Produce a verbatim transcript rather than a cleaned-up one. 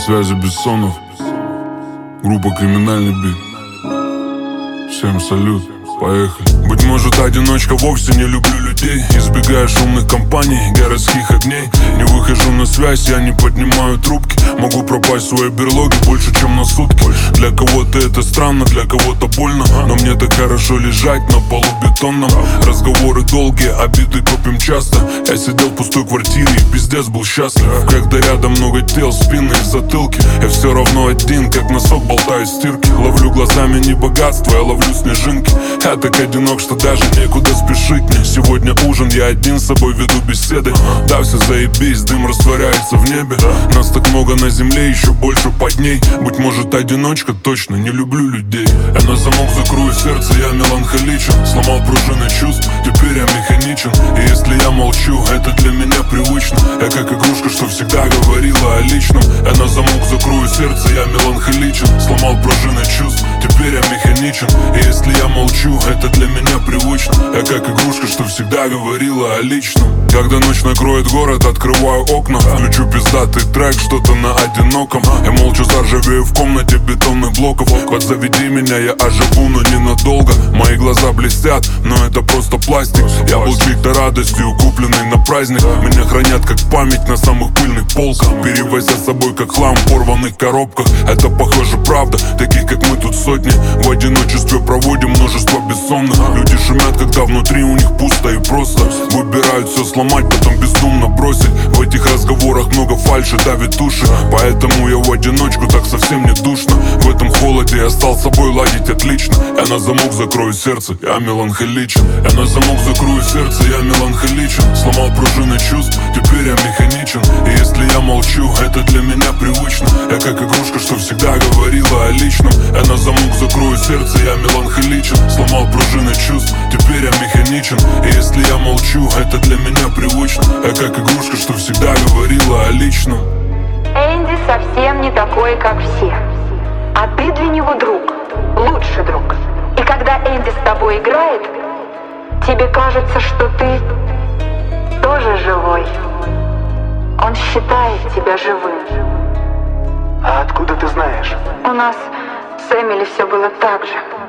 связи Бессонов, группа «Криминальный бит». Всем салют, поехали. Быть может, одиночка, вовсе не люблю людей. Избегаю шумных компаний, городских огней. Не выхожу на связь, я не поднимаю трубки. Могу пропасть в своей берлоге больше, чем на сутки. Для кого-то это странно, для кого-то больно, но мне так хорошо лежать на полу бетонном. Разговоры долгие, обиды копим часто. Я сидел в пустой квартире и пиздец был счастлив. Когда рядом много тел, спины и затылки, я все равно один, как носок болтаю стирки. Ловлю глазами не богатство, я ловлю снежинки. Я так одинок, что даже некуда спешить мне. Сегодня ужин, я один с собой веду беседы. Да, все заебись, дым растворяется в небе. Нас так много на земле, еще больше под ней. Быть может, одиночка, точно не люблю людей. Я на замок закрою сердце, я меланхоличен. Сломал пружины чувств, теперь я механичен. И если я молчу, это для меня привычно. Я как игрушка, что всегда говорила о личном. Я на замок закрою сердце, я меланхоличен. Сломал пружины чувств, теперь я механичен. И если я молчу, это для меня привычно. Я как игрушка, что всегда говорила о личном. Когда ночь накроет город, открываю окна. Включу пиздатый трек, что-то на одиноком. Я молча заржавею в комнате бетонных блоков. Подзаведи меня, я оживу, но ненадолго. Мои глаза блестят, но это просто пластик. Я был чьей-то радостью, купленный на праздник. Меня хранят как память на самых пыльных полках, перевозя с собой как хлам в порванных коробках. Это похоже правда, таких как мы тут сотни. В одиночестве проводим множество бессонных. Люди шумят, когда внутри у них пусто и просто. Выбирают все сломать, потом бездумно бросить. В этих разговорах много фальши, давит уши. Поэтому я в одиночку, так совсем не душно. В этом холоде я стал с собой ладить отлично. Я на замок закрою сердце, я меланхоличен. Я на замок закрою сердце, я меланхоличен. Сломал пружины чувств, теперь я механичен. И если я молчу, это для меня привычно. Я как игрушка, что всегда говорила о личном. Я на замок закрою сердце, я меланхоличен. Сломал пружины чувств, теперь я механичен. И если я молчу, это для меня привычно. Я как игрушка, что всегда говорила о личном. Энди совсем не такой, как все. А ты для него друг, лучший друг. И когда Энди с тобой играет, тебе кажется, что ты тоже живой. Он считает тебя живым. А откуда ты знаешь? У нас с Эмили все было так же.